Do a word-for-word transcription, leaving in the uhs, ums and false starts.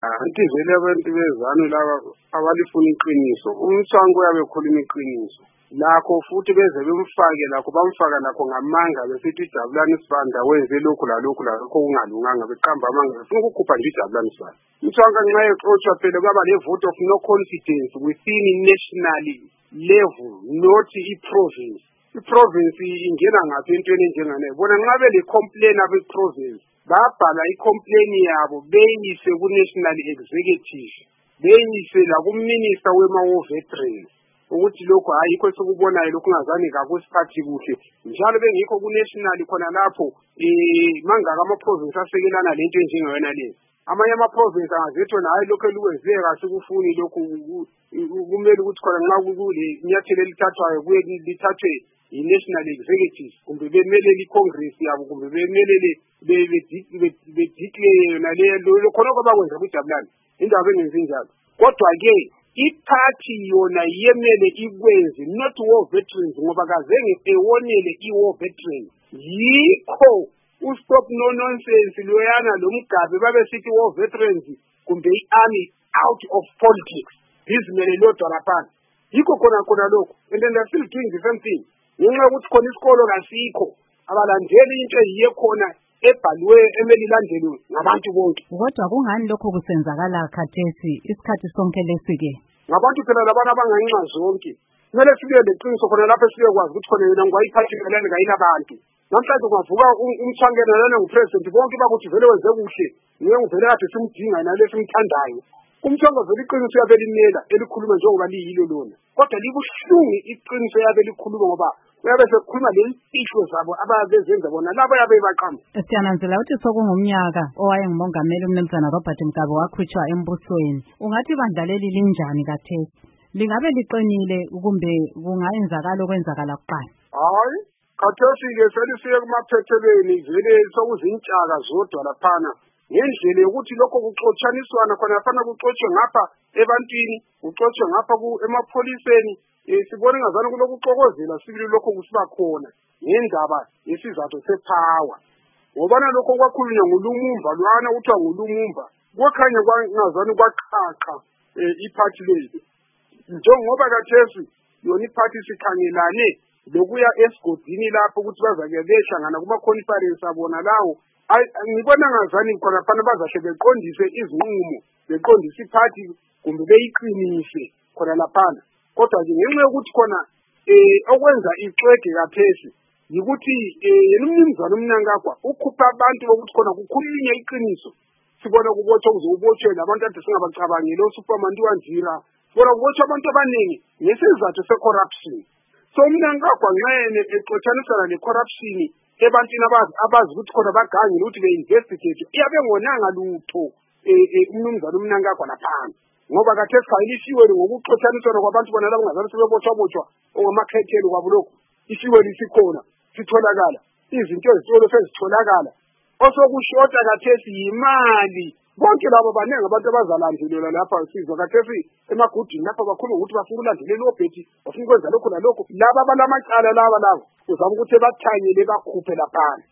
Anti vele abantu bezanu laba abalifuna iqiniso. Umsango uyabe khuluma iqiniso. Lakho futhi beze bemfake lakho bamfaka lakho ngamanga besithi Jabulani Sibanda wenze lokhu lalokhu lakho kungalunganga beqamba amanga befuna ukukhupha nje Jabulani Sibanda. Umsango nxa exotsha phela kwaba le vote of no confidence within national level, not i-province. I-province ingena ngaphi entweni enjengane. Bona nxa bele complain abe province babhala i-complain yabo beyise ku-national executive, beyise la ku-minister wema-war veterans ukuthi lokho ayikho esikubonayo lokhu ngazani kakusiphathi kuhle. Njalo bengikho ku-national khona lapho eh mangaka ama-province asekelana lento enjengayona le. Amanye ama-province angazethu na hayi lokho elukwenzeka sikufuni lokhu kumele ukuthi khona nxa kule inyathelo elithathwayo kuye lithathwe i-national executive kumbe bemele i-congress yabo kumbe bemelele bedeclare yona leyo khona kwabakwenza kuJabulani indaba engenzi njalo. Kodwa ke iparty yona yemele ikwenze not war veterans ngoba kazenge ewonele i-war veterans. Yikho ustop no nonsense loyana lomgabe babe sithi war veterans kumbe i-army out of politics bizimele lo dorapana. Yikho khona khona lokho and then they're still doing the same thing. Ngenxa ukuthi khona isikolo kasikho abalandeli into eyiye khona ebhalwe emeli landelwe ngabantu bonke. Kodwa kungani lokho kusenzakala khathesi isikhathi sonke lesike? Ngabantu phela labantu abanganxa zonke. Kumele sibe leqiniso khona lapho siyekwazi ukuthi khona yena ngwayiphathelane ngayina abantu. Namhlanje kungavuka umthangelelane ngupresident bonke bakuthi vele wenze kuhle. Niye ngivele kade simdinga nalesi simthandayo. Umthongo vele iqiniso yabe limela elikhuluma njengoba liyilo lona. Kodwa libuhlungu iqiniso yabe likhuluma ngoba uyabe sekhuluma lempihlo zabo ababezenza bona labo yabe baqamba. Siyananzela ukuthi sokungumnyaka owayengumongameli umnumzana Robert Mugabe wakhutshwa embusweni. Ungathi bandla leli linjani kathesi? Lingabe liqinile kumbe kungayenzakala okwenzakala kuqala? Hayi, khathesi ke selisiye kumaphethelweni vele sokuzintshaka zodwa laphana. Ngendlela yokuthi lokho kuxotshaniswana khona afana kuxotshwe ngapha ebantwini kuxotshwe ngapha emapholiseni sibone ngazana kulokuxokozela sibili lokho kusiba khona ngendaba yesizathu sepower ngobana lokho kwakhulunywa ngulumumva lwana uthiwa ngulumumva kwakhanya kwangazana kwaqhaqa iparty leyo njengoba kathesi yona iparty sikhangelane lokuya esigodini lapho ukuthi bazake behlangana kuma conference abona lawo. Ngibona ngazani khona phana bazahle beqondise izinqumo beqondise iparty kumbe beyiqinise khona laphana. Kodwa nje ngenxa yokuthi khona eh okwenza ixwege kaphesi yikuthi yena umnumzana uMnangagwa ukhupha abantu bokuthi khona kukhulunywe iqiniso. Sibona kubotshwa uzobotshwe labantu ade singabacabangile uSuperman Wanjira. Sibona kubotshwa abantu abaningi ngesizathu secorruption. So uMnangagwa nxene exotshanisana lecorruption ebantwini abazi abazi ukuthi khona bagangile ukuthi be-investigate iyabe ngonanga lutho umnumzana uMnangagwa laphana ngoba kathesi khayilisiwe ngokuxotshanisana kwabantu bona labo ngazange sebebotshwa-botshwa ongamakhethelo kwabo lokhu isiwe lisikhona sitholakala izinto ezitolo sezitholakala osokushota kathesi yimali bonke labo baningi abantu abazalandelela lapha sizwa kathesi emagudini lapha bakhuluma ukuthi bafuna ukulandelela obhethi bafuna ukwenza lokhu nalokhu laba abalamacala laba labo uzama ukuthi bathanyele bakhuphe laphana.